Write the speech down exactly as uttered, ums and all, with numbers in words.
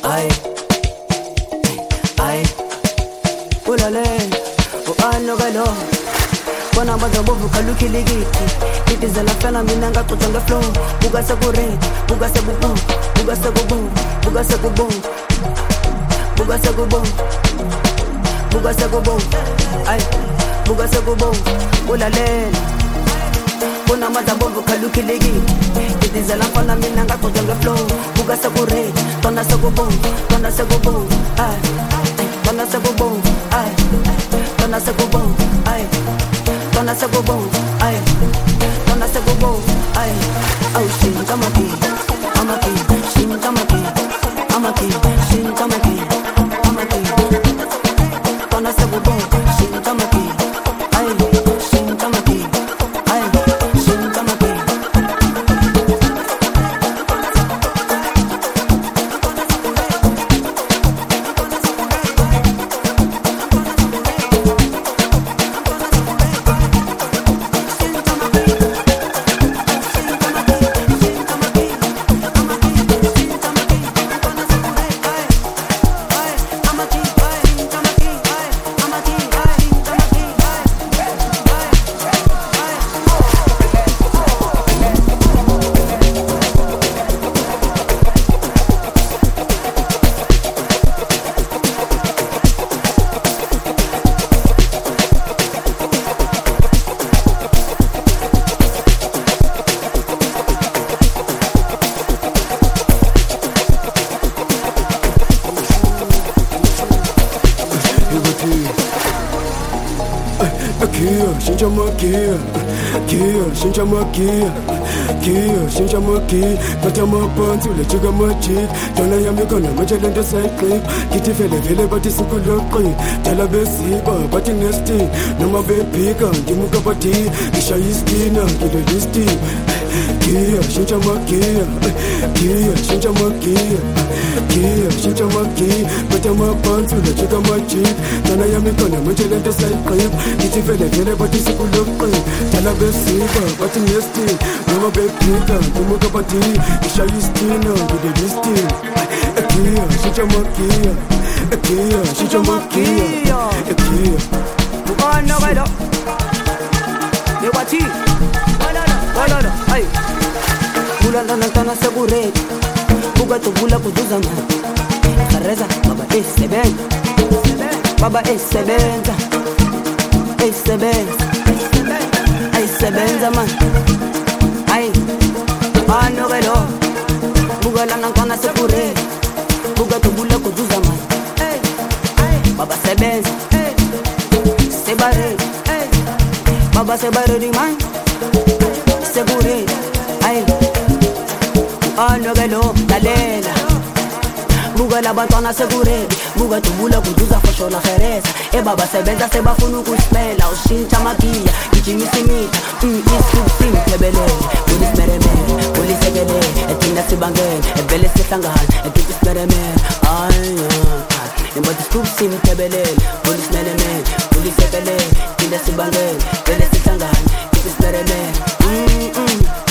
Ay, ay, ulale, uano galo. Kona mazambovu kalukiligiti. It is a la fena minanga kutonga flow. Buga se kure, buga se bubu, buga se bubu, buga se bubu, buga se bubu, buga se bubu. Ay, buga se bubu, ulale. Kona mazambovu kalukiligiti. It is a la fena minanga kutonga flow. Buga se kure, tona se bubu, tona se bubu. Ay, tona se bubu, ay, tona se bubu, ay. Tona se go boom, ay. Tona se go boom, ay. Oh, shin come again, I'm a king. Shin come again, I'm a king. Shin come again, I'm a king. Tona se go boom, shin come again, ay. Shin come again, ay. Shin come again. Kia, shinja makia, kia, shinja makia, kia, shinja makia. Pata mapanzi ule chiga machi. Jona ya mikona machalenda cycling. Kiti fele fele bati sikulokri. Tala besiba bati nesty. Nama bepika ndimuka bati. Kisha iskina kile listi. Kia, shinja makia, kia, shinja makia, kia, shinja makia. Pata mapanzi ule chiga machi. Jona ya mikona machalenda cycling. Kiti fele fele bati sikulokri. Tala besiba bati nesty. Nama bepika ndimuka bati. Kisha iskina kile listi. Kia, shinja makia, kia, shinja makia, kia. Uano galo. De wati. Walala, ay. Bula ndana ndana segure. Buga to bula kuduza man. Kareza baba es seben. Baba es sebenza. Es sebenza. Ay sebenza man. Ay. Ano galo. Buga ndana ndana segure. Buga to bula kuduza man. Baba sebenza. Sebare. Baba sebare di man. Segure, ay, ano galo, dalela. Buga la bantwana segure, buga tubula kuduza fasho la jereza. E baba sebenza seba funu kuspela, o shincha makia, ichimisimita, mm, isku sim tebele. Polis mereme, polis egede, etinda sibangen, e bele setangan, e tutis mereme, ay, ay. Nemba disku sim tebele, polis mereme, polis egede, tinda sibangen, bele setangan, tutis mereme. Mm, mm.